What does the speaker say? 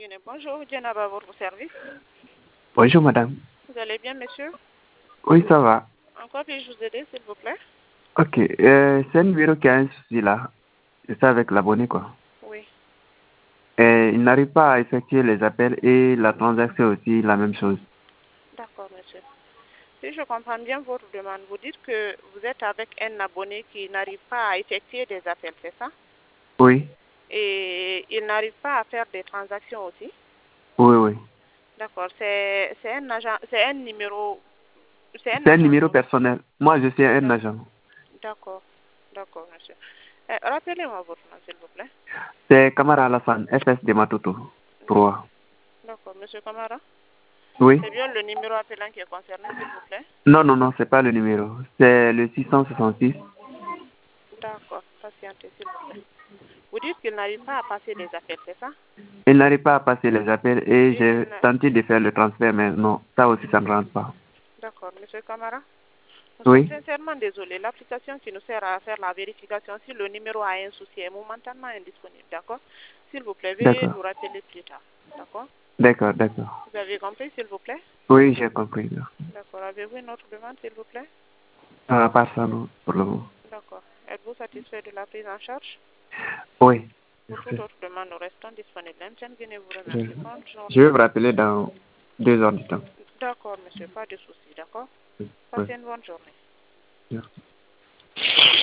Bonjour, Djenaba, votre service. Bonjour madame. Vous allez bien, monsieur? Oui, ça va. En quoi puis-je vous aider, s'il vous plaît? Ok, c'est un numéro qui a un souci là. C'est ça avec l'abonné quoi. Oui. Il n'arrive pas à effectuer les appels et la transaction aussi la même chose. D'accord, monsieur. Si je comprends bien votre demande, vous dites que vous êtes avec un abonné qui n'arrive pas à effectuer des appels, c'est ça? Oui, Et il n'arrive pas à faire des transactions aussi? oui, oui. D'accord, c'est un agent, c'est un numéro, c'est un C'est un agent. numéro personnel. Moi, je suis un agent. D'accord, d'accord, monsieur. Rappelez-moi votre nom, s'il vous plaît. C'est Kamara Alassane, FS de Matoto. 3. D'accord, monsieur Kamara. Oui. C'est bien le numéro appelant qui est concerné, s'il vous plaît? Non, non, non, c'est pas le numéro. C'est le 666. D'accord, patientez, s'il vous plaît. Vous dites qu'il n'arrive pas à passer les appels, c'est ça? Il n'arrive pas à passer les appels et Et j'ai tenté de faire le transfert, mais non, ça aussi ça ne rentre pas. D'accord, monsieur Kamara. Nous sommes Oui. sincèrement désolés. L'application qui nous sert à faire la vérification si le numéro a un souci est momentanément indisponible, d'accord? S'il vous plaît, veuillez D'accord. nous rappeler plus tard, d'accord? D'accord, d'accord. Vous avez compris, s'il vous plaît? Oui, j'ai compris. D'accord. Avez-vous une autre demande, s'il vous plaît? À part ça, non, pour le moment. D'accord. Êtes-vous satisfait de la prise en charge? Oui. Pour toute autre demande, nous restons disponibles. MTN Guinée vous Je, remercie. Bonne je journée. vais vous rappeler dans 2 heures du temps. D'accord, monsieur, pas de souci, d'accord? Oui. Passez une bonne journée. Merci.